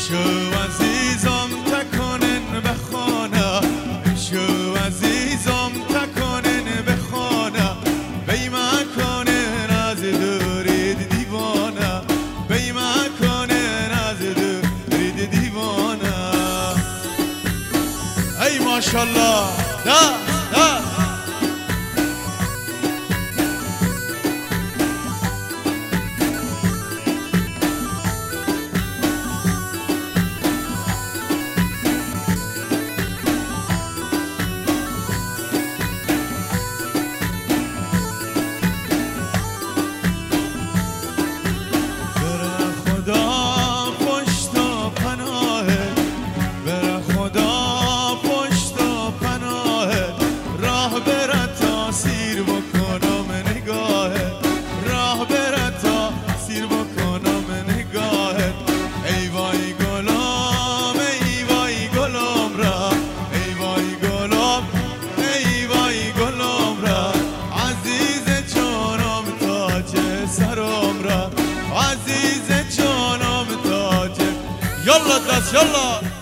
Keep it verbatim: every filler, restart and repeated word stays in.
شو عزیزم تکنن بخانه شو عزیزم تکنن بخانه بیمه کنن از دورید دیوانه بیمه کنن از دورید دیوانه ای ماشالله ده ده عزیز جانم تاج یالا دست یالا